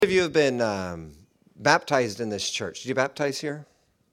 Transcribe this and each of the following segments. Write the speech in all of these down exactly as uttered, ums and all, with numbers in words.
Of you have been um, baptized in this church? Did you baptize here?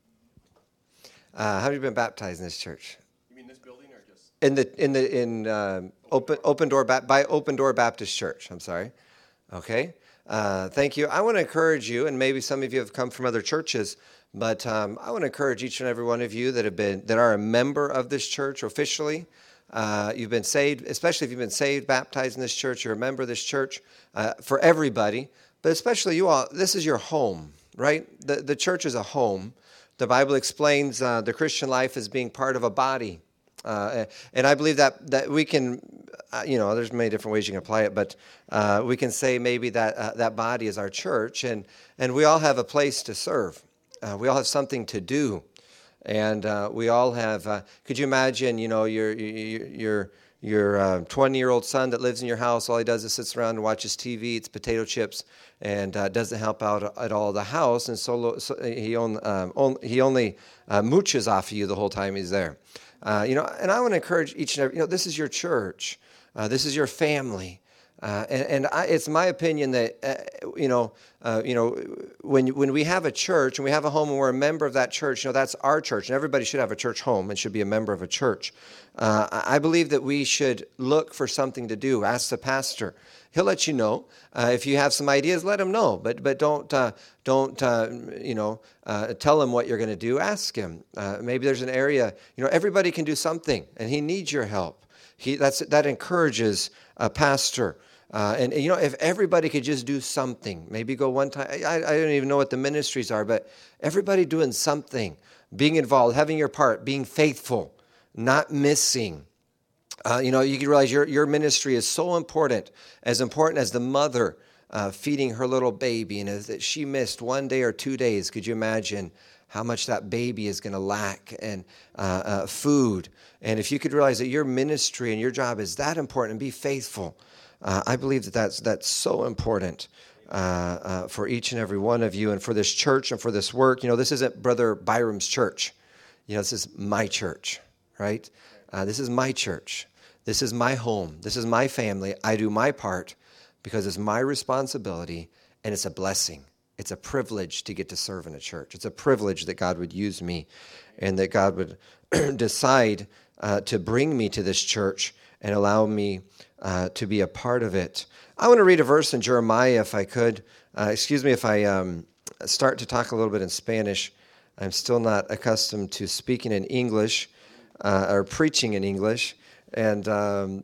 Uh, how have you been baptized in this church? You mean this building or just In the in the in um, open open door ba- by Open Door Baptist Church. I'm sorry. Okay. Uh, thank you. I want to encourage you, and maybe some of you have come from other churches, but um, I want to encourage each and every one of you that have been that are a member of this church officially. Uh, you've been saved, especially if you've been saved, baptized in this church. You're a member of this church. Uh, for everybody. But especially you all, this is your home, right? The the church is a home. The Bible explains uh, the Christian life as being part of a body. Uh, and I believe that, that we can, uh, you know, there's many different ways you can apply it, but uh, we can say maybe that uh, that body is our church, and, and we all have a place to serve. Uh, we all have something to do. And uh, we all have, uh, could you imagine, you know, your, your, your Your uh, twenty-year-old son that lives in your house, all he does is sits around and watches T V, eats potato chips, and uh, doesn't help out at all the house. And so, so he, on, um, on, he only uh, mooches off of you the whole time he's there. Uh, you know, and I want to encourage each and every, you know, this is your church. Uh, this is your family. Uh, and and I, it's my opinion that, uh, you know, uh, you know, when when we have a church and we have a home and we're a member of that church, you know, that's our church. And everybody should have a church home and should be a member of a church. Uh, I believe that we should look for something to do. Ask the pastor. He'll let you know. Uh, if you have some ideas, let him know. But but don't, uh, don't uh, you know, uh, tell him what you're going to do. Ask him. Uh, maybe there's an area, you know, everybody can do something, and he needs your help. He that's That encourages a pastor. Uh, and, you know, if everybody could just do something, maybe go one time, I, I don't even know what the ministries are, but everybody doing something, being involved, having your part, being faithful, not missing. Uh, you know, you can realize your, your ministry is so important, as important as the mother uh, feeding her little baby. And if she missed one day or two days, could you imagine how much that baby is going to lack and uh, uh, food? And if you could realize that your ministry and your job is that important and be faithful, Uh, I believe that that's, that's so important uh, uh, for each and every one of you and for this church and for this work. You know, this isn't Brother Byram's church. You know, this is my church, right? Uh, this is my church. This is my home. This is my family. I do my part because it's my responsibility, and it's a blessing. It's a privilege to get to serve in a church. It's a privilege that God would use me and that God would decide uh, to bring me to this church and allow me uh, to be a part of it. I want to read a verse in Jeremiah, if I could. Uh, excuse me if I um, start to talk a little bit in Spanish. I'm still not accustomed to speaking in English uh, or preaching in English. And um,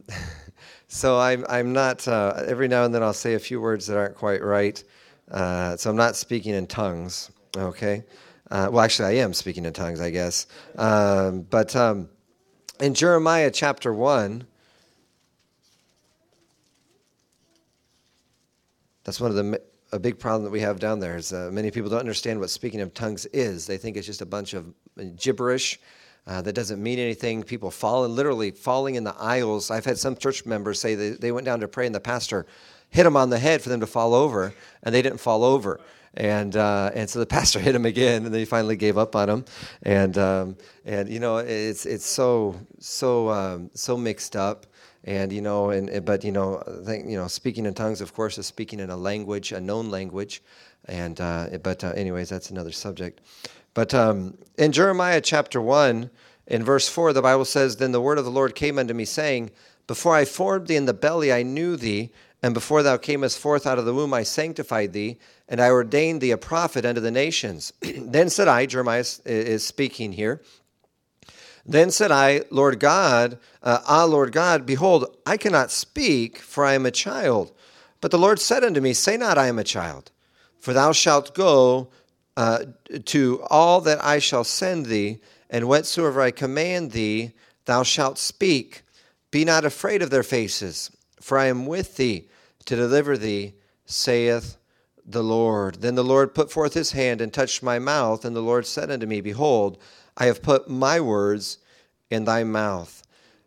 so I'm, I'm not, uh, every now and then I'll say a few words that aren't quite right. Uh, so I'm not speaking in tongues, okay? Uh, well, actually, I am speaking in tongues, I guess. Um, but um, in Jeremiah chapter one, that's one of the a big problem that we have down there is uh, many people don't understand what speaking of tongues is. They think it's just a bunch of gibberish uh, that doesn't mean anything. People falling, literally falling in the aisles. I've had some church members say they, they went down to pray and the pastor hit them on the head for them to fall over, and they didn't fall over. And uh, and so the pastor hit him again, and they finally gave up on him. And um, and you know it's it's so so um, so mixed up. And, you know, and but, you know, I think, you know, speaking in tongues, of course, is speaking in a language, a known language. And, uh, but uh, anyways, that's another subject. But um, in Jeremiah chapter one, in verse four, the Bible says, "Then the word of the Lord came unto me, saying, Before I formed thee in the belly, I knew thee. And before thou camest forth out of the womb, I sanctified thee. And I ordained thee a prophet unto the nations. Then said I," Jeremiah is speaking here, "Then said I, Lord God, uh, ah, Lord God, behold, I cannot speak, for I am a child. But the Lord said unto me, Say not, I am a child, for thou shalt go uh, to all that I shall send thee, and whatsoever I command thee, thou shalt speak. Be not afraid of their faces, for I am with thee to deliver thee, saith the Lord. Then the Lord put forth his hand and touched my mouth, and the Lord said unto me, Behold, I have put my words in thy mouth."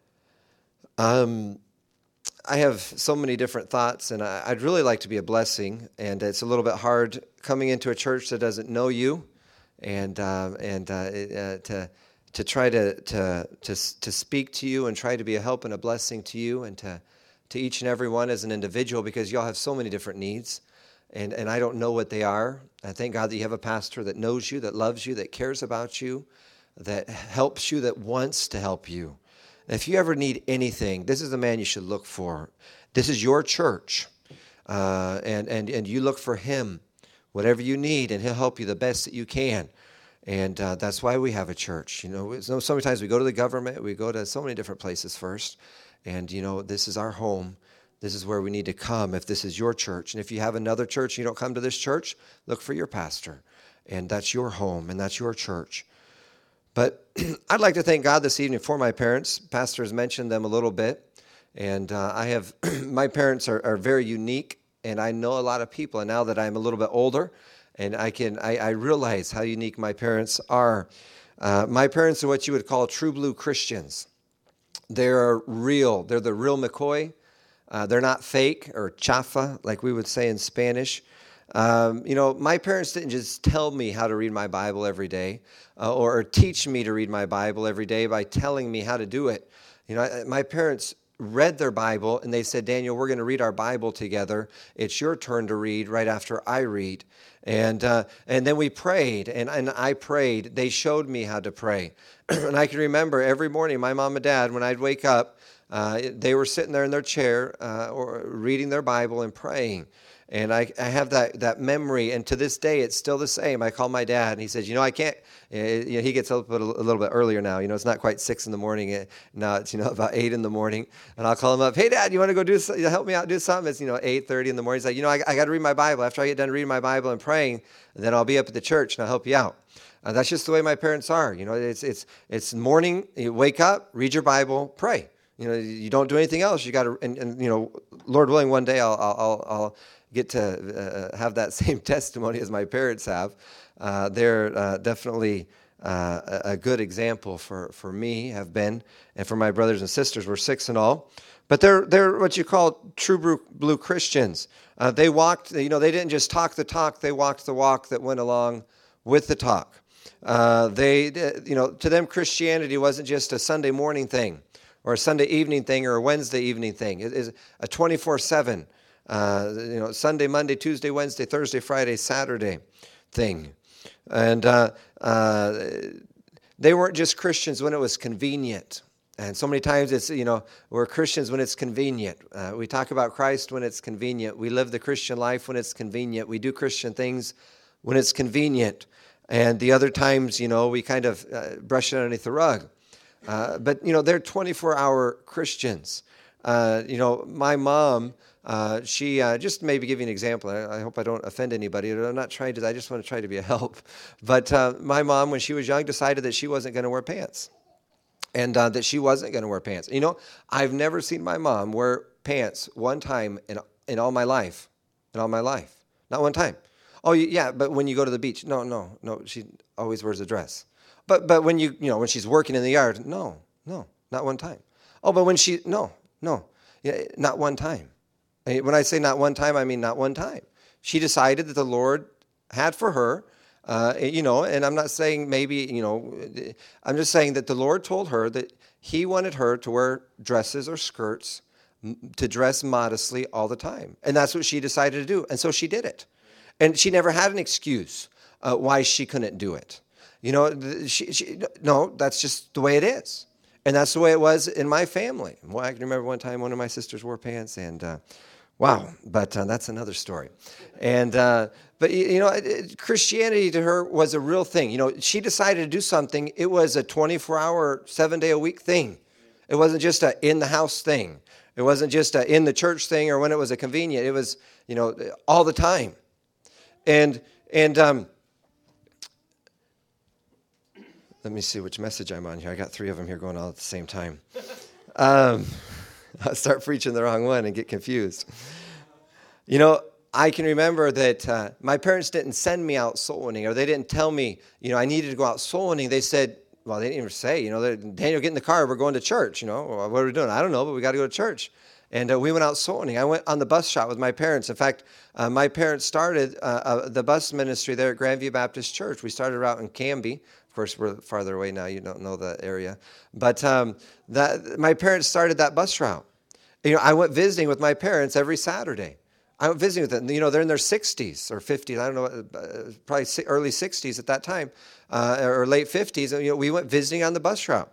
Um, I have so many different thoughts, and I, I'd really like to be a blessing. And it's a little bit hard coming into a church that doesn't know you, and uh, and uh, uh, to to try to to to to speak to you and try to be a help and a blessing to you, and to to each and every one as an individual, because y'all have so many different needs. and, and I don't know what they are. I thank God that you have a pastor that knows you, that loves you, that cares about you, that helps you, that wants to help you. If you ever need anything, this is the man you should look for. This is your church, uh, and, and, and you look for him, whatever you need, and he'll help you the best that you can. And uh, that's why we have a church. You know, so, so many times we go to the government, we go to so many different places first, and, you know, this is our home. This is where we need to come if this is your church. And if you have another church and you don't come to this church, look for your pastor. And that's your home, and that's your church. But I'd like to thank God this evening for my parents. Pastor has mentioned them a little bit. And uh, I have, my parents are, are very unique, and I know a lot of people. And now that I'm a little bit older, and I can, I, I realize how unique my parents are. Uh, my parents are what you would call true blue Christians. They're real. They're the real McCoy. Uh, they're not fake or chafa, like we would say in Spanish. Um, you know, my parents didn't just tell me how to read my Bible every day uh, or, or teach me to read my Bible every day by telling me how to do it. You know, I, my parents read their Bible and they said, Daniel, we're going to read our Bible together. It's your turn to read right after I read. And uh, and then we prayed, and, and I prayed. They showed me how to pray. And I can remember every morning, my mom and dad, when I'd wake up, uh, they were sitting there in their chair uh, or reading their Bible and praying. And I, I have that, that memory, and to this day, it's still the same. I call my dad, and he says, you know, I can't, uh, you know, he gets up a little, a little bit earlier now. You know, it's not quite six in the morning. Now it's, you know, about eight in the morning. And I'll call him up, hey, Dad, you want to go do something? Help me out, do something? It's, you know, eight thirty in the morning. He's like, you know, I, I got to read my Bible. After I get done reading my Bible and praying, then I'll be up at the church, and I'll help you out. Uh, that's just the way my parents are. You know, it's it's it's morning, you wake up, read your Bible, pray. You know, you don't do anything else. You got to, and, and, you know, Lord willing, one day I'll, I'll, I'll get to uh, have that same testimony as my parents have. Uh, they're uh, definitely uh, a good example for, for me, have been, and for my brothers and sisters. We're six in all. But they're they're what you call true blue, blue Christians. Uh, they walked, you know, they didn't just talk the talk, they walked the walk that went along with the talk. Uh, they, you know, to them Christianity wasn't just a Sunday morning thing, or a Sunday evening thing, or a Wednesday evening thing. It is a twenty-four seven, uh, you know, Sunday, Monday, Tuesday, Wednesday, Thursday, Friday, Saturday thing. And uh, uh, they weren't just Christians when it was convenient. And so many times it's, you know, we're Christians when it's convenient. Uh, we talk about Christ when it's convenient. We live the Christian life when it's convenient. We do Christian things when it's convenient. And the other times, you know, we kind of uh, brush it underneath the rug. Uh, but, you know, they're twenty-four hour Christians. Uh, you know, my mom, uh, she, uh, just maybe give you an example. I, I hope I don't offend anybody. I'm not trying to, I just want to try to be a help. But uh, my mom, when she was young, decided that she wasn't going to wear pants. And uh, that she wasn't going to wear pants. You know, I've never seen my mom wear pants one time in in all my life. In all my life. Not one time. Oh, yeah, but when you go to the beach. No, no, no. She always wears a dress. But but when you, you know, when she's working in the yard, no, no, not one time. Oh, but when she, no, no, yeah, not one time. When I say not one time, I mean not one time. She decided that the Lord had for her, uh, you know, and I'm not saying maybe, you know, I'm just saying that the Lord told her that he wanted her to wear dresses or skirts, to dress modestly all the time. And that's what she decided to do. And so she did it. And she never had an excuse uh, why she couldn't do it. You know, she, she, no, that's just the way it is. And that's the way it was in my family. Well, I can remember one time one of my sisters wore pants, and uh, wow, but uh, that's another story. And, uh, but, you know, Christianity to her was a real thing. You know, she decided to do something. It was a twenty-four hour, seven-day-a-week thing. It wasn't just a in-the-house thing. It wasn't just a in-the-church thing or when it was a convenient. It was, you know, all the time. And, and, um, let me see which message I'm on here. I got three of them here going all at the same time. Um, I'll start preaching the wrong one and get confused. You know, I can remember that uh, my parents didn't send me out soul winning, or they didn't tell me, you know, I needed to go out soul winning. They said, well, they didn't even say, you know, Daniel, get in the car. We're going to church. You know, well, what are we doing? I don't know, but we got to go to church. And uh, we went out soul winning. I went on the bus shot with my parents. In fact, uh, my parents started uh, uh, the bus ministry there at Grandview Baptist Church. We started out in Canby. Of course, we're farther away now. You don't know the area. But um, that my parents started that bus route. You know, I went visiting with my parents every Saturday. I went visiting with them. You know, they're in their sixties or fifties. I don't know, uh, probably early sixties at that time, uh, or late fifties. And, you know, we went visiting on the bus route.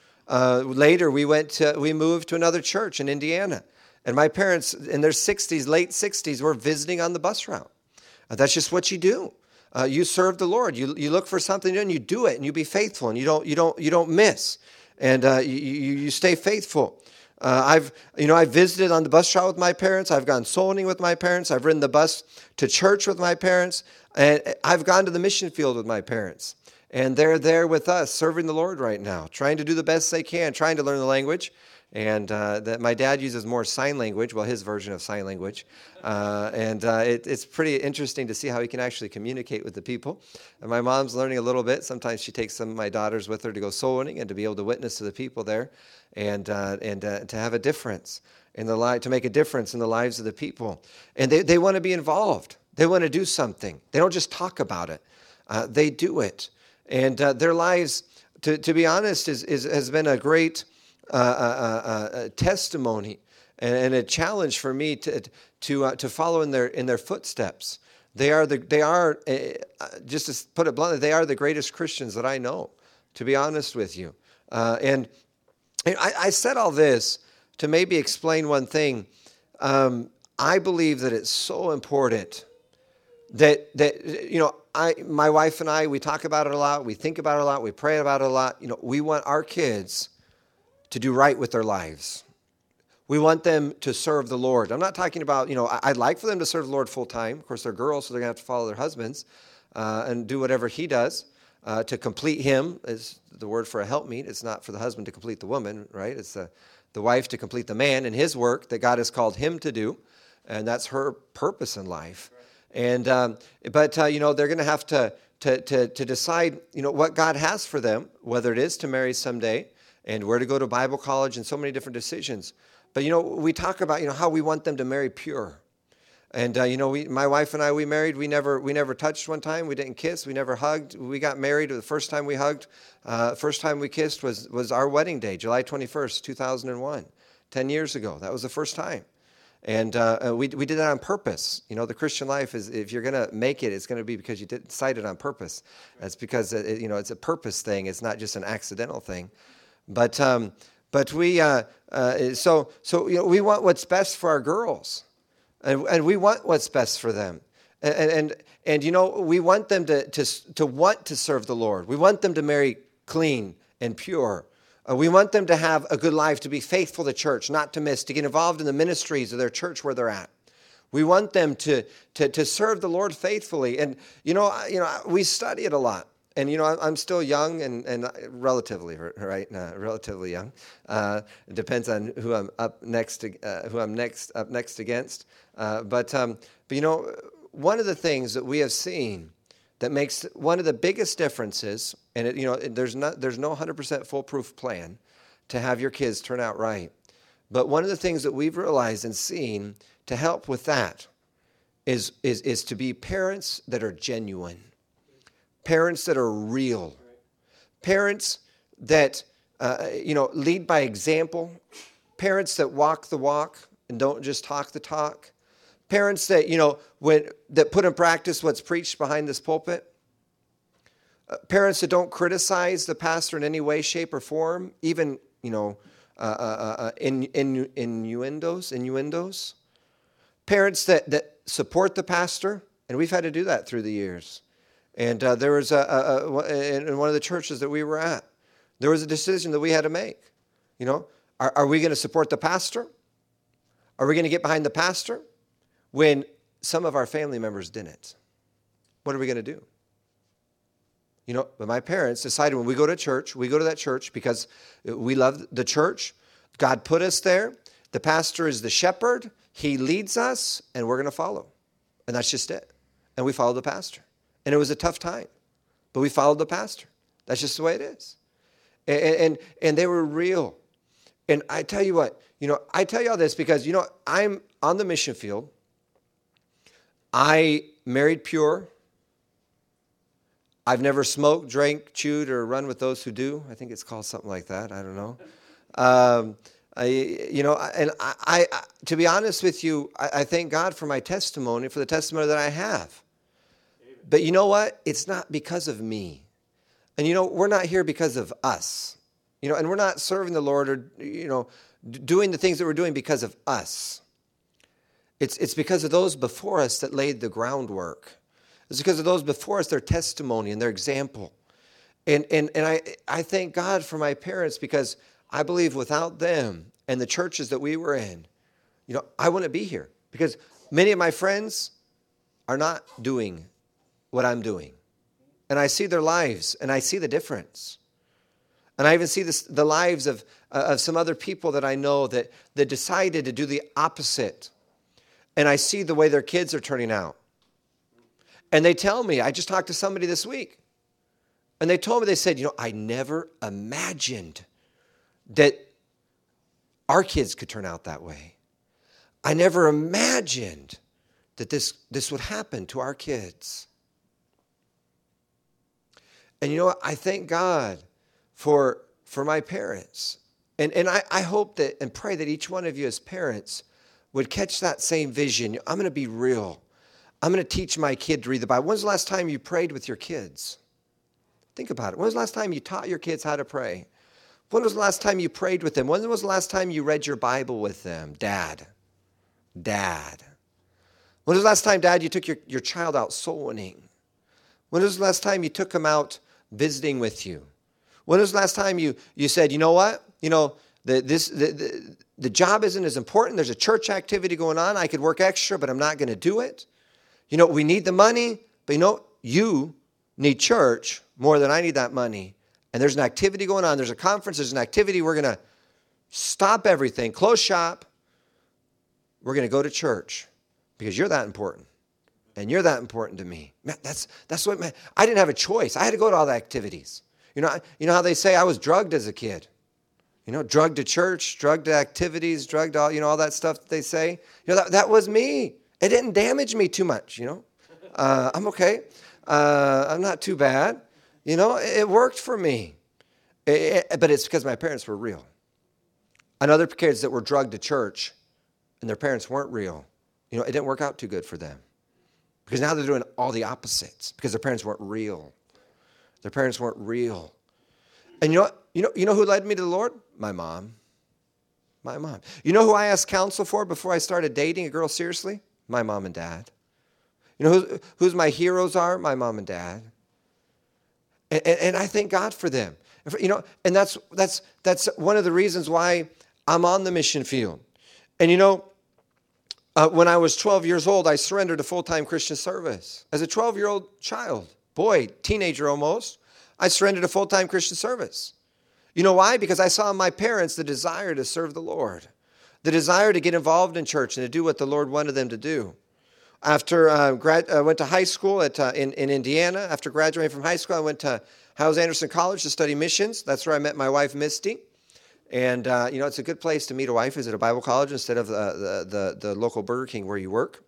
Uh, later, we went to, we moved to another church in Indiana. And my parents, in their sixties, late sixties, were visiting on the bus route. Uh, that's just what you do. Uh, you serve the Lord. You you look for something and you do it, and you be faithful, and you don't you don't you don't miss, and uh, you, you you stay faithful. Uh, I've you know I visited on the bus route with my parents. I've gone soul winning with my parents. I've ridden the bus to church with my parents, and I've gone to the mission field with my parents. And they're there with us, serving the Lord right now, trying to do the best they can, trying to learn the language. And uh, that my dad uses more sign language, well, his version of sign language. Uh, and uh, it, it's pretty interesting to see how he can actually communicate with the people. And my mom's learning a little bit. Sometimes she takes some of my daughters with her to go soul winning and to be able to witness to the people there, and uh, and uh, to have a difference in the li- to make a difference in the lives of the people. And they, they want to be involved. They want to do something. They don't just talk about it. Uh, they do it. And uh, their lives, to, to be honest, is, is has been a great Uh, uh, uh, uh, testimony and, and a challenge for me to to uh, to follow in their in their footsteps. They are the they are uh, just to put it bluntly, they are the greatest Christians that I know. To be honest with you, uh, and, and I, I said all this to maybe explain one thing. Um, I believe that it's so important that that you know I my wife and I we talk about it a lot. We think about it a lot. We pray about it a lot. You know, we want our kids to do right with their lives. We want them to serve the Lord. I'm not talking about, you know, I'd like for them to serve the Lord full time. Of course, they're girls, so they're going to have to follow their husbands uh, and do whatever he does uh, to complete him is the word for a helpmeet. It's not for the husband to complete the woman, right? It's the, the wife to complete the man in his work that God has called him to do, and that's her purpose in life. And um, but uh, you know, they're going to have to to to to decide, you know, what God has for them, whether it is to marry someday, and where to go to Bible college, and so many different decisions. But, you know, we talk about, you know, how we want them to marry pure. And, uh, you know, we, my wife and I, we married, we never we never touched one time. We didn't kiss. We never hugged. We got married. The first time we hugged, uh, first time we kissed was, was our wedding day, July twenty-first, two thousand one, ten years ago. That was the first time. And uh, we we did that on purpose. You know, the Christian life is, if you're going to make it, it's going to be because you did, decided on purpose. It's because, it, you know, it's a purpose thing. It's not just an accidental thing. But um, but we uh, uh, so so you know we want what's best for our girls, and and we want what's best for them, and and and you know we want them to to to want to serve the Lord. We want them to marry clean and pure. Uh, we want them to have a good life, to be faithful to church, not to miss, to get involved in the ministries of their church where they're at. We want them to to to serve the Lord faithfully, and you know you know we study it a lot. And, you know, I'm still young and, and relatively, right, uh, relatively young. Uh, it depends on who I'm up next to, uh, who I'm next up next against. Uh, but, um, but, you know, one of the things that we have seen that makes one of the biggest differences, and, it, you know, there's not there's no one hundred percent foolproof plan to have your kids turn out right. But one of the things that we've realized and seen to help with that is is is to be parents that are genuine. Parents that are real, parents that, uh, you know, lead by example, parents that walk the walk and don't just talk the talk, parents that, you know, when, that put in practice what's preached behind this pulpit, uh, parents that don't criticize the pastor in any way, shape, or form, even, you know, uh, uh, uh, in, in, innuendos, innuendos, parents that, that support the pastor, and we've had to do that through the years. And uh, there was a, a, a, in one of the churches that we were at, there was a decision that we had to make. You know, are, are we going to support the pastor? Are we going to get behind the pastor when some of our family members didn't? What are we going to do? You know, but my parents decided when we go to church, we go to that church because we love the church. God put us there. The pastor is the shepherd. He leads us, and we're going to follow. And that's just it. And we followed the pastor. And it was a tough time, but we followed the pastor. That's just the way it is. And, and, and they were real. And I tell you what, you know, I tell you all this because, you know, I'm on the mission field. I married pure. I've never smoked, drank, chewed, or run with those who do. I think it's called something like that. I don't know. Um, I, you know, and I, I, to be honest with you, I, I thank God for my testimony, for the testimony that I have. But you know what? It's not because of me. And you know, we're not here because of us. You know, and we're not serving the Lord or, you know, d- doing the things that we're doing because of us. It's it's because of those before us that laid the groundwork. It's because of those before us, their testimony and their example. And and and I I thank God for my parents, because I believe without them and the churches that we were in, you know, I wouldn't be here, because many of my friends are not doing what I'm doing. And I see their lives, and I see the difference. And I even see this, the lives of, uh, of some other people that I know that, that decided to do the opposite. And I see the way their kids are turning out. And they tell me, I just talked to somebody this week, and they told me, they said, you know, I never imagined that our kids could turn out that way. I never imagined that this, this would happen to our kids. And you know what? I thank God for, for my parents. And, and I, I hope that and pray that each one of you as parents would catch that same vision. I'm going to be real. I'm going to teach my kid to read the Bible. When's the last time you prayed with your kids? Think about it. When was the last time you taught your kids how to pray? When was the last time you prayed with them? When was the last time you read your Bible with them? Dad. Dad. When was the last time, Dad, you took your, your child out soul winning? When was the last time you took them out visiting with you? When was the last time you, you said, you know what? You know, the, this, the, the, the job isn't as important. There's a church activity going on. I could work extra, but I'm not going to do it. You know, we need the money, but you know, you need church more than I need that money. And there's an activity going on. There's a conference. There's an activity. We're going to stop everything, close shop. We're going to go to church because you're that important. And you're that important to me. Man, that's that's what man, I didn't have a choice. I had to go to all the activities. You know, you know how they say I was drugged as a kid. You know, drugged to church, drugged to activities, drugged all, you know, all that stuff that they say. You know, that, that was me. It didn't damage me too much, you know. Uh, I'm okay. Uh, I'm not too bad. You know, it worked for me. It, it, but it's because my parents were real. And other kids that were drugged to church and their parents weren't real, you know, it didn't work out too good for them. Because now they're doing all the opposites because their parents weren't real. Their parents weren't real. And you know what? You know, you know who led me to the Lord? My mom. My mom. You know who I asked counsel for before I started dating a girl seriously? My mom and dad. You know who, who's my heroes are? My mom and dad. And, and, and I thank God for them. You know, and that's that's that's one of the reasons why I'm on the mission field. And you know, uh, when I was twelve years old, I surrendered to full-time Christian service. As a twelve-year-old child, boy, teenager almost, I surrendered to full-time Christian service. You know why? Because I saw in my parents the desire to serve the Lord, the desire to get involved in church and to do what the Lord wanted them to do. After I uh, grad, uh, went to high school at uh, in, in Indiana, after graduating from high school, I went to Hyles Anderson College to study missions. That's where I met my wife, Misty. And, uh, you know, it's a good place to meet a wife, is at a Bible college instead of uh, the, the, the local Burger King where you work.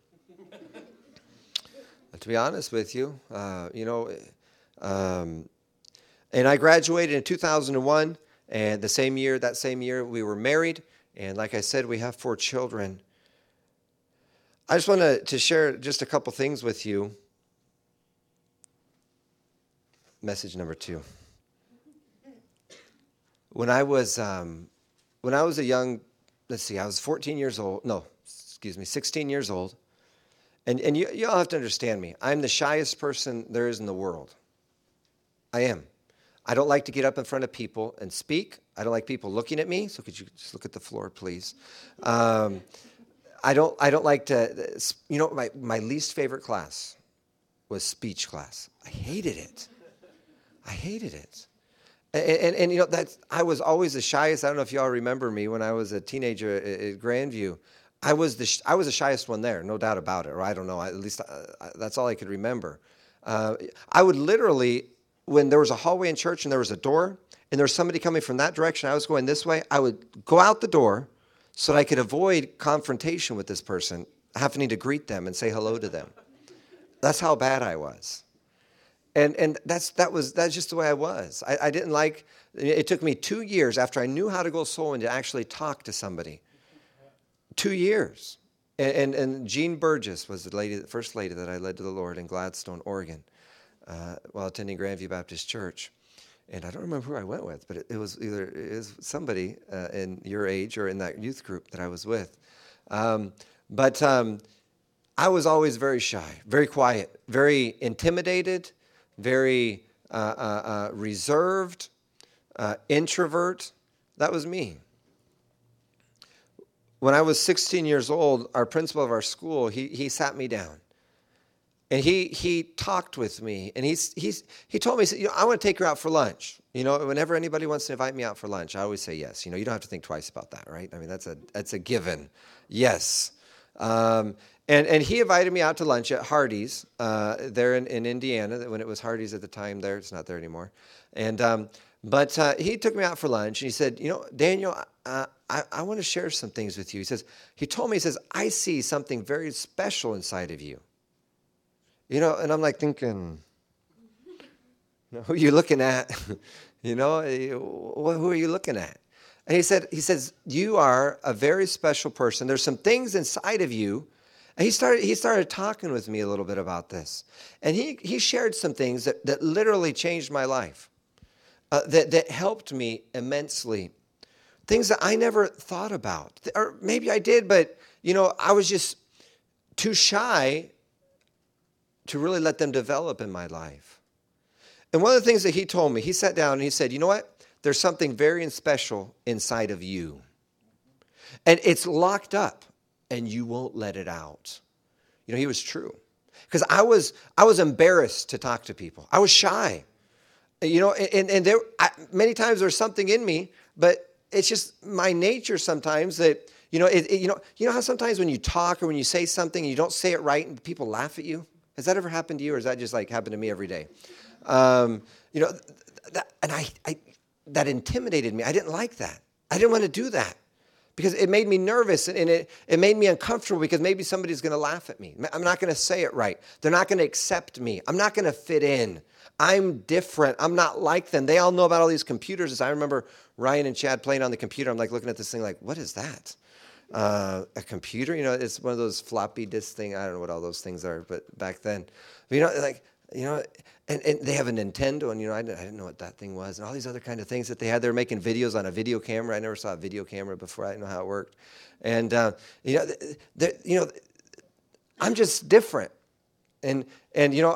But to be honest with you, uh, you know, um, and I graduated in two thousand one, and the same year, that same year, we were married. And like I said, we have four children. I just want to, to share just a couple things with you. Message number two. When I was um, when I was a young, let's see, I was fourteen years old. No, excuse me, sixteen years old. And and you you all have to understand me. I'm the shyest person there is in the world. I am. I don't like to get up in front of people and speak. I don't like people looking at me. So could you just look at the floor, please? Um, I don't I don't like to, you know, my, my least favorite class was speech class. I hated it. I hated it. And, and, and you know, that I was always the shyest. I don't know if you all remember me when I was a teenager at, at Grandview. I was the I was the shyest one there, no doubt about it. Or I don't know, at least uh, that's all I could remember. Uh, I would literally, when there was a hallway in church and there was a door, and there was somebody coming from that direction, I was going this way, I would go out the door so that I could avoid confrontation with this person, having to greet them and say hello to them. That's how bad I was. And and that's that was that's just the way I was. I, I didn't like. It took me two years after I knew how to go soul winning to actually talk to somebody. Two years. And and, and Jean Burgess was the lady, the first lady that I led to the Lord in Gladstone, Oregon, uh, while attending Grandview Baptist Church. And I don't remember who I went with, but it, it was either it was somebody uh, in your age or in that youth group that I was with. Um, but um, I was always very shy, very quiet, very intimidated, very uh, uh, uh, reserved, uh, introvert. That was me. When I was sixteen years old, our principal of our school, he he sat me down. And he he talked with me, and he's he's he told me, he said, you know, I want to take her out for lunch. You know, whenever anybody wants to invite me out for lunch, I always say yes. You know, you don't have to think twice about that, right? I mean, that's a that's a given. Yes. Um, and and he invited me out to lunch at Hardee's uh, there in, in Indiana. When it was Hardee's at the time, there it's not there anymore. And um, but uh, he took me out for lunch, and he said, you know, Daniel, uh, I I want to share some things with you. He says he told me he says I see something very special inside of you. You know, and I'm like thinking, who are you looking at? You know, who are you looking at? And he said, he says, you are a very special person. There's some things inside of you. And he started, he started talking with me a little bit about this. And he, he shared some things that, that literally changed my life, uh, that, that helped me immensely. Things that I never thought about. Or maybe I did, but, you know, I was just too shy to really let them develop in my life. And one of the things that he told me, he sat down and he said, you know what? There's something very special inside of you. And it's locked up and you won't let it out. You know, he was true. Because I was I was embarrassed to talk to people. I was shy. You know, and, and there I, many times there's something in me, but it's just my nature sometimes that, you know, it, it, you know, you know how sometimes when you talk or when you say something and you don't say it right and people laugh at you? Has that ever happened to you, or is that just like happened to me every day? Um, you know, that, and I, I, that intimidated me. I didn't like that. I didn't want to do that because it made me nervous and it, it made me uncomfortable because maybe somebody's going to laugh at me. I'm not going to say it right. They're not going to accept me. I'm not going to fit in. I'm different. I'm not like them. They all know about all these computers. I remember Ryan and Chad playing on the computer. I'm like looking at this thing like, what is that? Uh, a computer, you know, it's one of those floppy disk thing. I don't know what all those things are, but back then, you know, like, you know, and, and they have a Nintendo, and, you know, I didn't, I didn't know what that thing was, and all these other kind of things that they had. They were making videos on a video camera. I never saw a video camera before. I didn't know how it worked. And, uh, you know, you know, I'm just different. And, and, you know,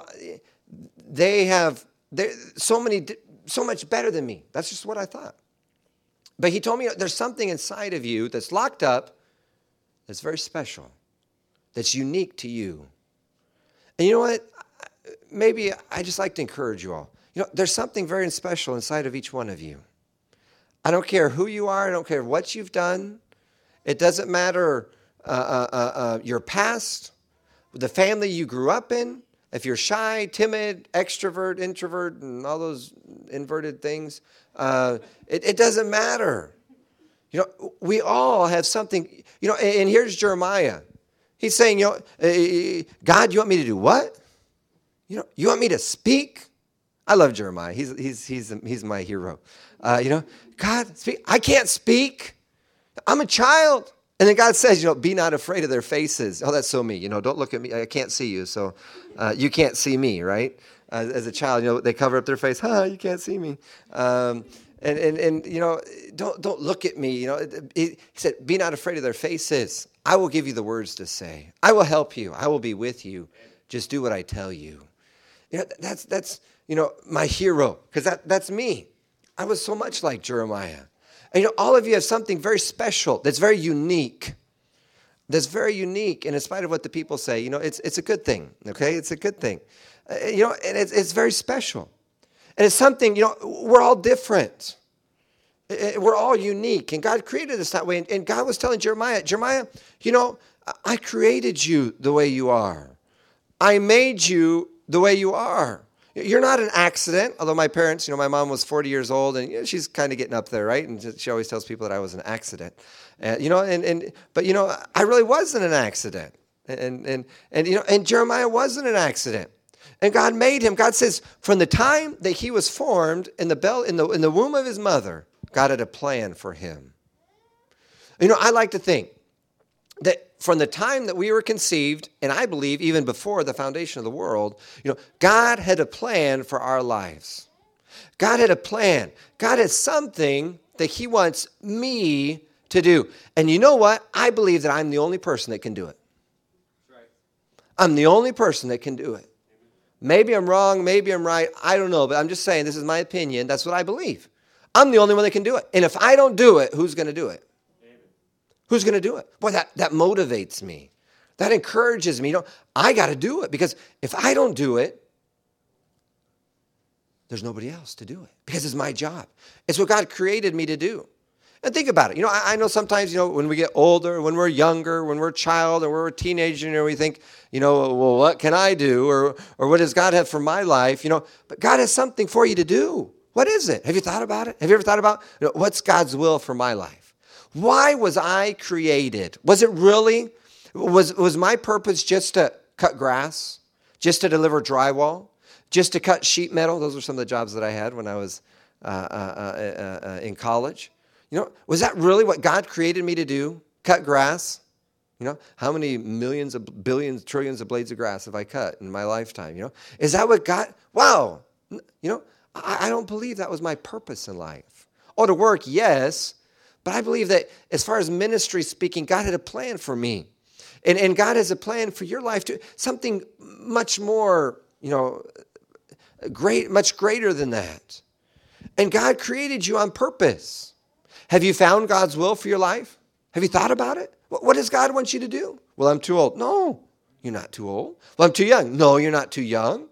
they have, they're so many, so much better than me. That's just what I thought. But he told me there's something inside of you that's locked up, that's very special, that's unique to you. And you know what? Maybe I just like to encourage you all. You know, there's something very special inside of each one of you. I don't care who you are. I don't care what you've done. It doesn't matter uh, uh, uh, uh, your past, the family you grew up in. If you're shy, timid, extrovert, introvert, and all those inverted things, uh, it, it doesn't matter. You know, we all have something, you know, and here's Jeremiah. He's saying, you know, God, you want me to do what? You know, you want me to speak? I love Jeremiah. He's he's he's he's my hero. Uh, you know, God, speak. I can't speak. I'm a child. And then God says, you know, be not afraid of their faces. Oh, that's so me. You know, don't look at me. I can't see you, so uh, you can't see me, right? Uh, as a child, you know, they cover up their face. Ha, you can't see me. Um, And, and, and you know, don't don't look at me. You know, he said, be not afraid of their faces. I will give you the words to say. I will help you. I will be with you. Just do what I tell you. You know, that's, that's you know, my hero, because that, that's me. I was so much like Jeremiah. And, you know, all of you have something very special that's very unique. That's very unique. And in spite of what the people say, you know, it's it's a good thing, okay? It's a good thing. Uh, you know, and it's, it's very special. And it's something, you know, we're all different. We're all unique. And God created us that way. And God was telling Jeremiah, Jeremiah, you know, I created you the way you are. I made you the way you are. You're not an accident. Although my parents, you know, my mom was forty years old, and you know, she's kind of getting up there, right? And she always tells people that I was an accident. Uh, you know, and, and but, you know, I really wasn't an accident. And, and, and, you know, and Jeremiah wasn't an accident. And God made him. God says from the time that he was formed in the bell, in the, in the womb of his mother, God had a plan for him. You know, I like to think that from the time that we were conceived, and I believe even before the foundation of the world, you know, God had a plan for our lives. God had a plan. God has something that he wants me to do. And you know what? I believe that I'm the only person that can do it. I'm the only person that can do it. Maybe I'm wrong, maybe I'm right, I don't know, but I'm just saying this is my opinion. That's what I believe. I'm the only one that can do it. And if I don't do it, who's going to do it? Amen. Who's going to do it? Boy, that, that motivates me. That encourages me. You know, I got to do it because if I don't do it, there's nobody else to do it because it's my job. It's what God created me to do. And think about it. You know, I, I know sometimes, you know, when we get older, when we're younger, when we're a child or we're a teenager, you know, we think, you know, well, what can I do? Or, or what does God have for my life? You know, but God has something for you to do. What is it? Have you thought about it? Have you ever thought about, you know, what's God's will for my life? Why was I created? Was it really, was, was my purpose just to cut grass? Just to deliver drywall? Just to cut sheet metal? Those were some of the jobs that I had when I was uh, uh, uh, uh, in college. You know, was that really what God created me to do? Cut grass? You know, how many millions of billions, trillions of blades of grass have I cut in my lifetime? You know, is that what God, wow. You know, I, I don't believe that was my purpose in life. Oh, to work, yes. But I believe that as far as ministry speaking, God had a plan for me. And, and God has a plan for your life too. Something much more, you know, great, much greater than that. And God created you on purpose. Have you found God's will for your life? Have you thought about it? What does God want you to do? Well, I'm too old. No, you're not too old. Well, I'm too young. No, you're not too young.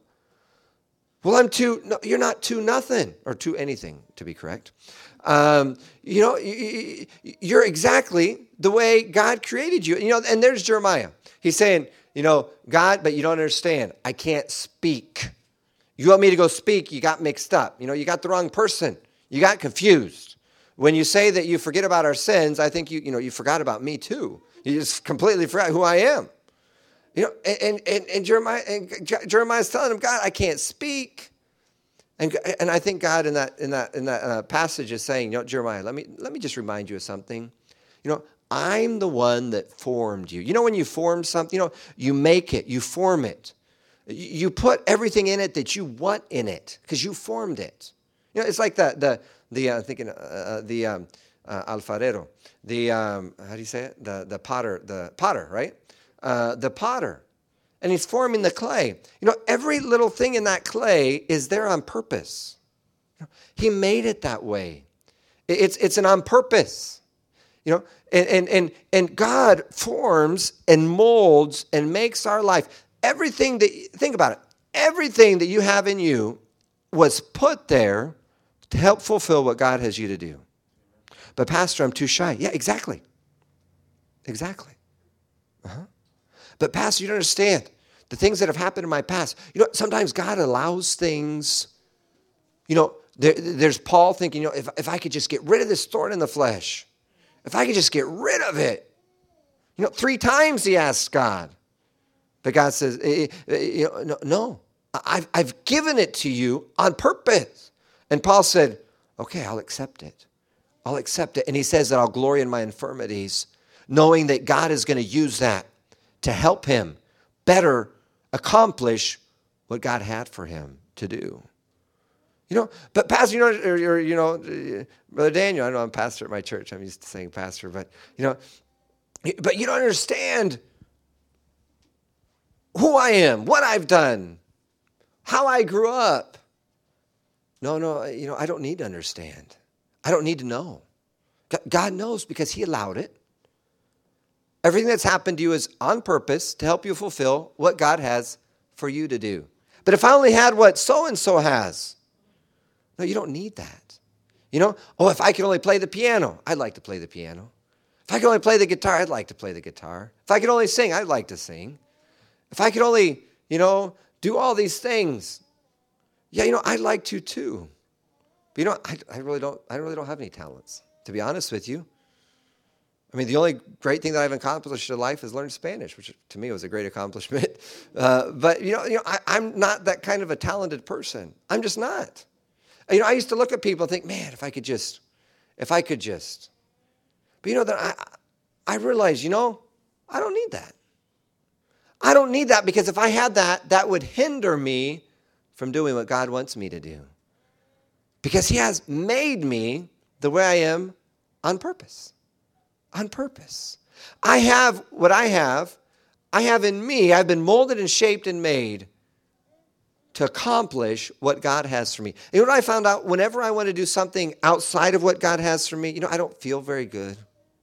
Well, I'm too, no, you're not too nothing, or too anything, to be correct. Um, you know, you're exactly the way God created you. You know, and there's Jeremiah. He's saying, you know, God, but you don't understand. I can't speak. You want me to go speak, you got mixed up. You know, you got the wrong person. You got confused. When you say that you forget about our sins, I think you, you know, you forgot about me too. You just completely forgot who I am. You know, and and and Jeremiah and Jeremiah's telling him, God, I can't speak. And and I think God in that in that in that uh, passage is saying, you know, Jeremiah, let me let me just remind you of something. You know, I'm the one that formed you. You know, when you form something, you know, you make it, you form it. You put everything in it that you want in it because you formed it. You know, it's like the the the uh, thinking uh, the um, uh, alfarero, the um, how do you say it? The the potter, the potter, right? Uh, the potter, and he's forming the clay. You know, every little thing in that clay is there on purpose. You know, he made it that way. It's it's an on purpose. You know, and and and and God forms and molds and makes our life. Everything that, think about it, everything that you have in you was put there to help fulfill what God has you to do. But Pastor, I'm too shy. Yeah, exactly. Exactly. Uh-huh. But Pastor, you don't understand the things that have happened in my past. You know, sometimes God allows things, you know, there, there's Paul thinking, you know, if, if I could just get rid of this thorn in the flesh, if I could just get rid of it. You know, three times he asked God. But God says, eh, eh, you know, no, no, I've, I've given it to you on purpose. And Paul said, okay, I'll accept it. I'll accept it. And he says that I'll glory in my infirmities, knowing that God is going to use that to help him better accomplish what God had for him to do. You know, but Pastor, you know, or, or, you know, Brother Daniel, I know I'm pastor at my church. I'm used to saying pastor, but, you know, but you don't understand who I am, what I've done, how I grew up. No, no, you know, I don't need to understand. I don't need to know. God knows because he allowed it. Everything that's happened to you is on purpose to help you fulfill what God has for you to do. But if I only had what so-and-so has, no, you don't need that. You know, oh, if I could only play the piano, I'd like to play the piano. If I could only play the guitar, I'd like to play the guitar. If I could only sing, I'd like to sing. If I could only, you know, do all these things, yeah, you know, I'd like to too. But you know, I, I really don't, I really don't have any talents, to be honest with you. I mean, the only great thing that I've accomplished in life is learn Spanish, which to me was a great accomplishment. Uh, but, you know, you know I, I'm not that kind of a talented person. I'm just not. You know, I used to look at people and think, man, if I could just, if I could just. But, you know, that I, I realized, you know, I don't need that. I don't need that because if I had that, that would hinder me from doing what God wants me to do. Because he has made me the way I am on purpose. On purpose. I have what I have. I have in me, I've been molded and shaped and made to accomplish what God has for me. And you know what I found out? Whenever I want to do something outside of what God has for me, you know, I don't feel very good.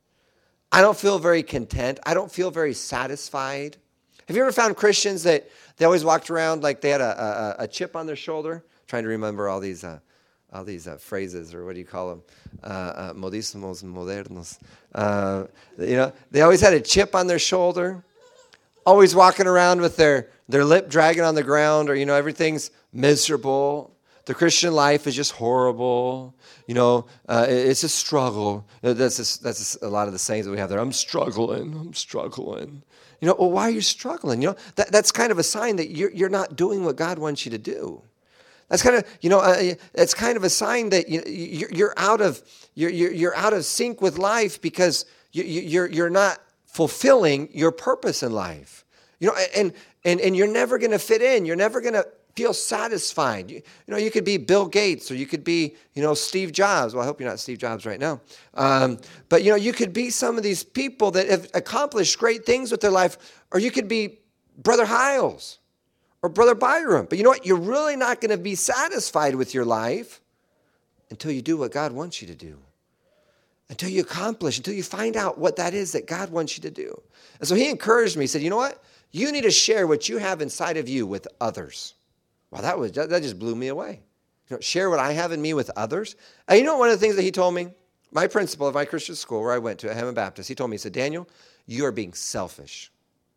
I don't feel very content. I don't feel very satisfied. Have you ever found Christians that they always walked around like they had a, a, a chip on their shoulder? I'm trying to remember all these uh, all these uh, phrases, or what do you call them? Uh, uh, modismos and modernos. Uh, you know, they always had a chip on their shoulder, always walking around with their, their lip dragging on the ground, or, you know, everything's miserable. The Christian life is just horrible. You know, uh, it's a struggle. That's just, that's just a lot of the sayings that we have there. I'm struggling. I'm struggling. You know, well, why are you struggling? You know, that, that's kind of a sign that you're, you're not doing what God wants you to do. That's kind of, you know, uh, it's kind of a sign that you, you're, you're out of you're, you're out of sync with life because you, you're you're not fulfilling your purpose in life. You know, and and and you're never going to fit in. You're never going to feel satisfied. You, you know, you could be Bill Gates, or you could be, you know, Steve Jobs. Well, I hope you're not Steve Jobs right now. Um, but you know, you could be some of these people that have accomplished great things with their life, or you could be Brother Hiles. Or Brother Byram. But you know what? You're really not going to be satisfied with your life until you do what God wants you to do. Until you accomplish, until you find out what that is that God wants you to do. And so he encouraged me. He said, you know what? You need to share what you have inside of you with others. Well, that was that just blew me away. You know, share what I have in me with others. And you know one of the things that he told me? My principal of my Christian school where I went to, at Hammond Baptist, he told me, he said, Daniel, you are being selfish.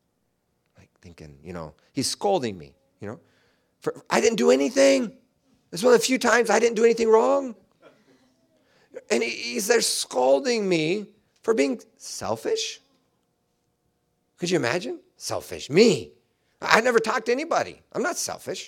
Thinking, you know, he's scolding me, you know. For, I didn't do anything. It's one of the few times I didn't do anything wrong. And he, he's there scolding me for being selfish. Could you imagine? Selfish. Me. I never talk to anybody. I'm not selfish.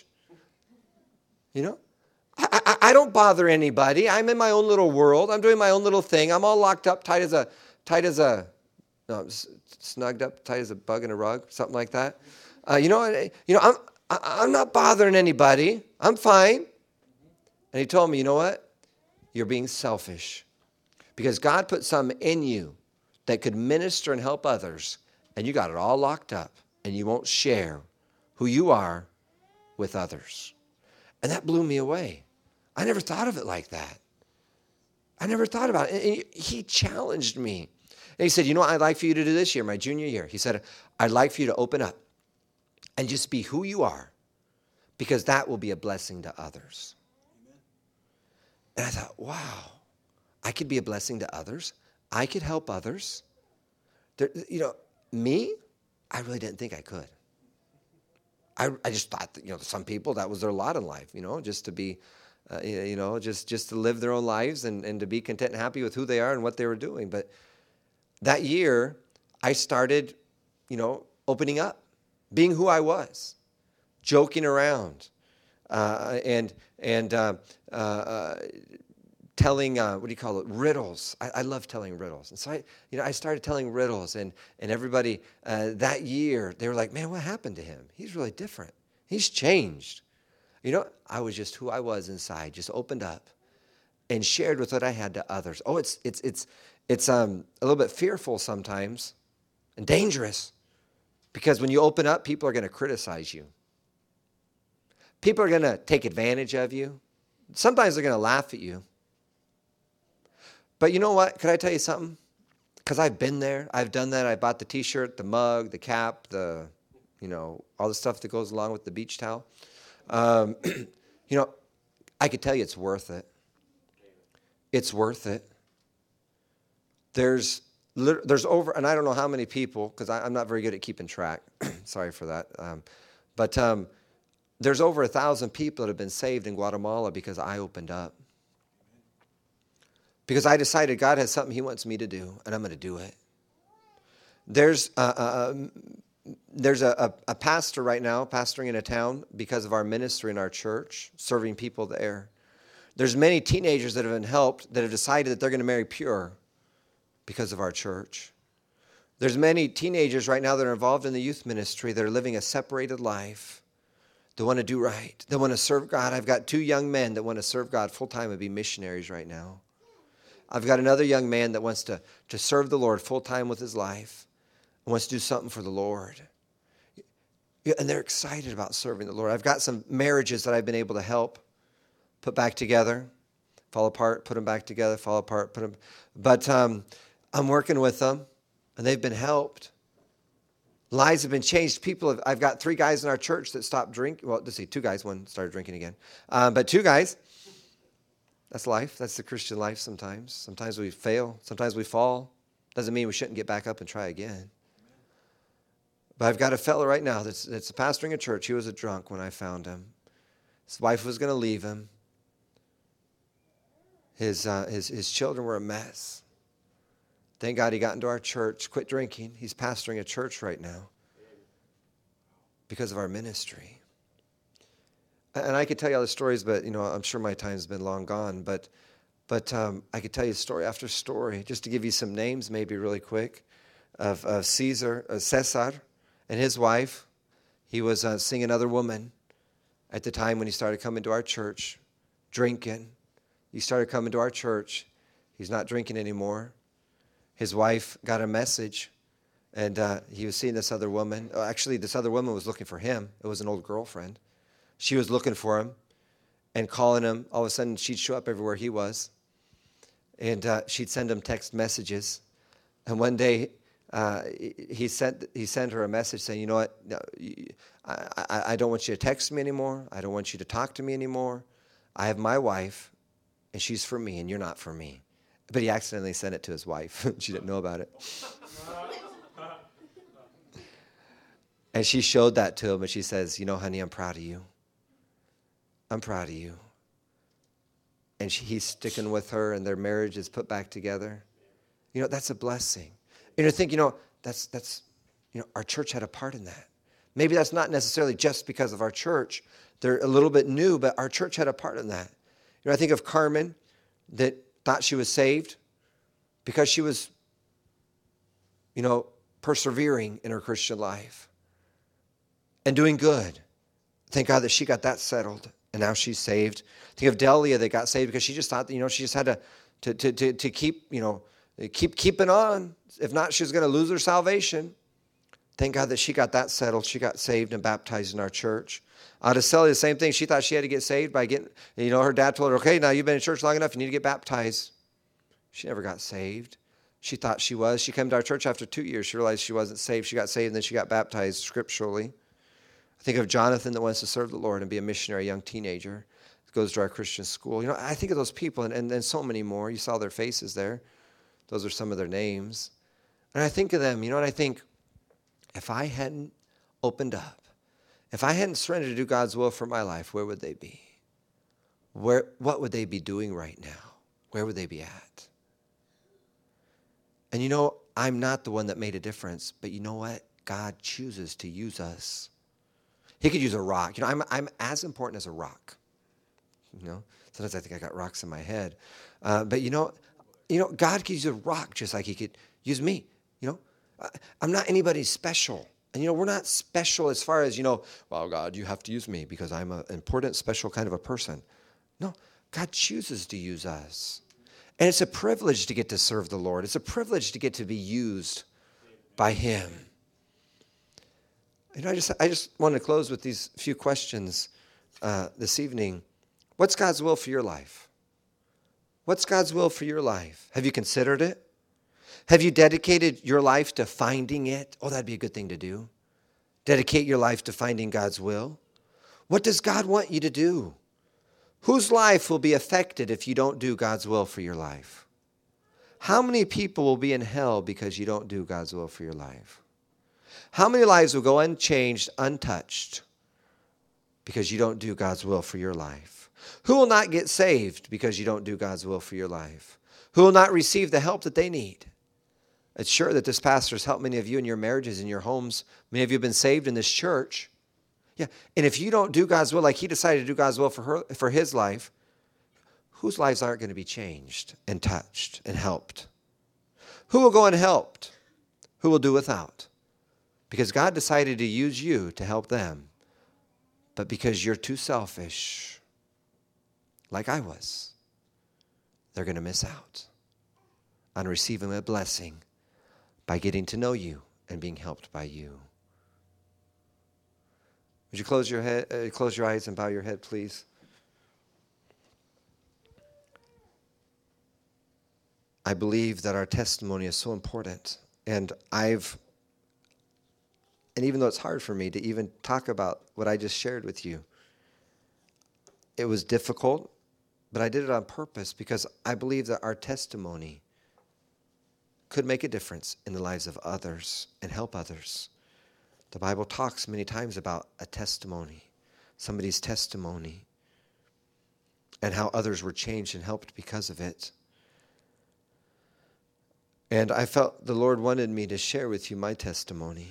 You know. I, I, I don't bother anybody. I'm in my own little world. I'm doing my own little thing. I'm all locked up, tight as a, tight as a, no, snugged up, tight as a bug in a rug, something like that. Uh, you know, you know, I'm I'm not bothering anybody. I'm fine. And he told me, you know what? You're being selfish because God put something in you that could minister and help others, and you got it all locked up, and you won't share who you are with others. And that blew me away. I never thought of it like that. I never thought about it. And he challenged me. And he said, you know what I'd like for you to do this year, my junior year? He said, I'd like for you to open up and just be who you are because that will be a blessing to others. Amen. And I thought, wow, I could be a blessing to others. I could help others. There, you know, me, I really didn't think I could. I, I just thought that, you know, some people, that was their lot in life, you know, just to be, uh, you know, just, just to live their own lives and, and to be content and happy with who they are and what they were doing. But that year, I started, you know, opening up, being who I was, joking around, uh, and and uh, uh, uh, telling uh, what do you call it, riddles. I, I love telling riddles, and so I, you know, I started telling riddles, and and everybody uh, that year they were like, "Man, what happened to him? He's really different. He's changed." You know, I was just who I was inside, just opened up, and shared with what I had to others. Oh, it's it's it's. It's um, a little bit fearful sometimes and dangerous because when you open up, people are going to criticize you. People are going to take advantage of you. Sometimes they're going to laugh at you. But you know what? Could I tell you something? Because I've been there. I've done that. I bought the T-shirt, the mug, the cap, the, you know, all the stuff that goes along with the beach towel. Um, you know, I could tell you it's worth it. It's worth it. There's there's over, and I don't know how many people, because I'm not very good at keeping track. Sorry for that. Um, but um, there's over a thousand people that have been saved in Guatemala because I opened up. Because I decided God has something he wants me to do, and I'm going to do it. There's a, a, there's a, a, a pastor right now pastoring in a town because of our ministry in our church, serving people there. There's many teenagers that have been helped that have decided that they're going to marry pure because of our church. There's many teenagers right now that are involved in the youth ministry that are living a separated life. They want to do right. They want to serve God. I've got two young men that want to serve God full-time and be missionaries right now. I've got another young man that wants to, to serve the Lord full-time with his life and wants to do something for the Lord. And they're excited about serving the Lord. I've got some marriages that I've been able to help put back together, fall apart, put them back together, fall apart, put them. But um, I'm working with them, and they've been helped. Lives have been changed. People have, I've got three guys in our church that stopped drinking. Well, let's see, two guys. One started drinking again. Um, but two guys. That's life. That's the Christian life sometimes. Sometimes we fail. Sometimes we fall. Doesn't mean we shouldn't get back up and try again. But I've got a fellow right now that's, that's pastoring a church. He was a drunk when I found him. His wife was going to leave him. His, uh, his, his children were a mess. Thank God he got into our church, quit drinking. He's pastoring a church right now because of our ministry. And I could tell you all the stories, but you know, I'm sure my time's been long gone. But, but um, I could tell you story after story, just to give you some names, maybe really quick, of, of Caesar, uh, Cesar, and his wife. He was uh, seeing another woman at the time when he started coming to our church, drinking. He started coming to our church. He's not drinking anymore. His wife got a message, and uh, he was seeing this other woman. Actually, this other woman was looking for him. It was an old girlfriend. She was looking for him and calling him. All of a sudden, she'd show up everywhere he was, and uh, she'd send him text messages. And one day, uh, he sent he sent her a message saying, "You know what? No, I, I, I don't want you to text me anymore. I don't want you to talk to me anymore. I have my wife, and she's for me, and you're not for me." But he accidentally sent it to his wife. She didn't know about it. And she showed that to him, and she says, "You know, honey, I'm proud of you. I'm proud of you." And she, he's sticking with her, and their marriage is put back together. You know, that's a blessing. And you think, you know, that's, that's, you know, our church had a part in that. Maybe that's not necessarily just because of our church. They're a little bit new, but our church had a part in that. You know, I think of Carmen that thought she was saved because she was, you know, persevering in her Christian life and doing good. Thank God that she got that settled, and now she's saved. Think of Delia that got saved because she just thought that, you know, she just had to to to to, to keep, you know, keep keeping on. If not, she was going to lose her salvation. Thank God that she got that settled. She got saved and baptized in our church. Adacelia, the same thing. She thought she had to get saved by getting, you know, her dad told her, "Okay, now you've been in church long enough. You need to get baptized." She never got saved. She thought she was. She came to our church after two years. She realized she wasn't saved. She got saved, and then she got baptized scripturally. I think of Jonathan that wants to serve the Lord and be a missionary, a young teenager, goes to our Christian school. You know, I think of those people, and, and, and so many more. You saw their faces there. Those are some of their names. And I think of them, you know, and I think, if I hadn't opened up, if I hadn't surrendered to do God's will for my life, where would they be? Where, what would they be doing right now? Where would they be at? And you know, I'm not the one that made a difference, but you know what? God chooses to use us. He could use a rock. You know, I'm, I'm as important as a rock. You know, sometimes I think I got rocks in my head. Uh, but you know, you know, God could use a rock just like he could use me. You know, I, I'm not anybody special. And, you know, we're not special as far as, you know, well, God, you have to use me because I'm an important, special kind of a person. No, God chooses to use us. And it's a privilege to get to serve the Lord. It's a privilege to get to be used by him. And I just I just want to close with these few questions uh, this evening. What's God's will for your life? What's God's will for your life? Have you considered it? Have you dedicated your life to finding it? Oh, that'd be a good thing to do. Dedicate your life to finding God's will. What does God want you to do? Whose life will be affected if you don't do God's will for your life? How many people will be in hell because you don't do God's will for your life? How many lives will go unchanged, untouched because you don't do God's will for your life? Who will not get saved because you don't do God's will for your life? Who will not receive the help that they need It's sure that this pastor has helped many of you in your marriages, in your homes. Many of you have been saved in this church. Yeah. And if you don't do God's will like he decided to do God's will for her, for his life, whose lives aren't going to be changed and touched and helped? Who will go unhelped? Who will do without? Because God decided to use you to help them. But because you're too selfish, like I was, they're going to miss out on receiving a blessing by getting to know you and being helped by you. Would you close your head, uh, close your eyes and bow your head, please? I believe that our testimony is so important, and I've, and even though it's hard for me to even talk about what I just shared with you, it was difficult, but I did it on purpose because I believe that our testimony could make a difference in the lives of others and help others. The Bible talks many times about a testimony, somebody's testimony, and how others were changed and helped because of it. And I felt the Lord wanted me to share with you my testimony.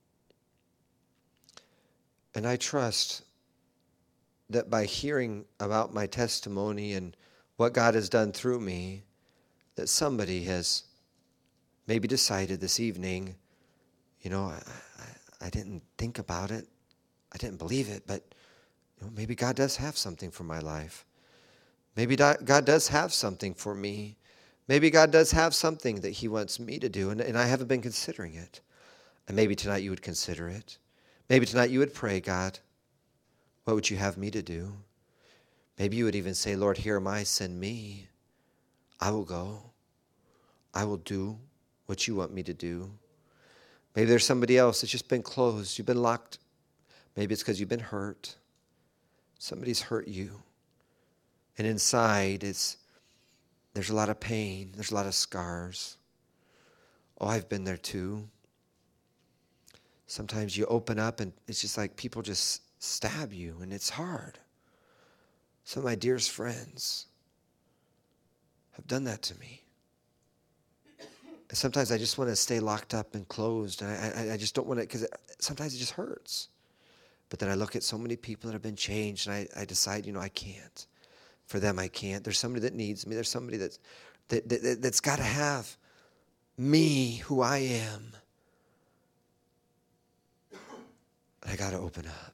And I trust that by hearing about my testimony and what God has done through me, that somebody has maybe decided this evening, you know, I, I, I didn't think about it. I didn't believe it, but you know, maybe God does have something for my life. Maybe God does have something for me. Maybe God does have something that he wants me to do, and, and I haven't been considering it. And maybe tonight you would consider it. Maybe tonight you would pray, God, what would you have me to do? Maybe you would even say, Lord, here am I, send me. I will go. I will do what you want me to do. Maybe there's somebody else that's just been closed. You've been locked. Maybe it's because you've been hurt. Somebody's hurt you. And inside, it's there's a lot of pain. There's a lot of scars. Oh, I've been there too. Sometimes you open up and it's just like people just stab you, and it's hard. Some of my dearest friends have done that to me. And sometimes I just want to stay locked up and closed, and I, I, I just don't want to, because sometimes it just hurts. But then I look at so many people that have been changed, and I, I decide, you know, I can't. For them, I can't. There's somebody that needs me. There's somebody that's, that, that, that's got to have me, who I am. And I got to open up.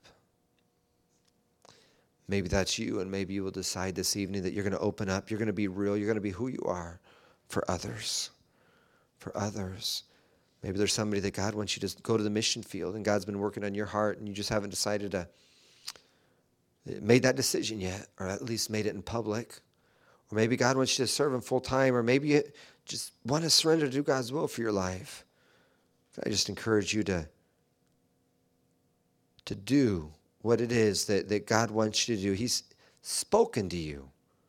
Maybe that's you, and maybe you will decide this evening that you're going to open up. You're going to be real. You're going to be who you are for others. For others. Maybe there's somebody that God wants you to go to the mission field, and God's been working on your heart, and you just haven't decided to made that decision yet, or at least made it in public. Or maybe God wants you to serve him full time, or maybe you just want to surrender to do God's will for your life. I just encourage you to, to do what it is that, that God wants you to do. He's spoken to you.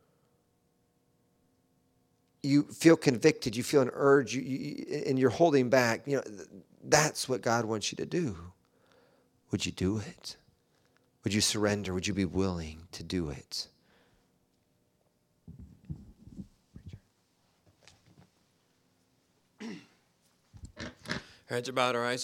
You feel convicted, you feel an urge, you, you, and you're holding back. You know, that's what God wants you to do. Would you do it? Would you surrender? Would you be willing to do it? Heads are bowed, our eyes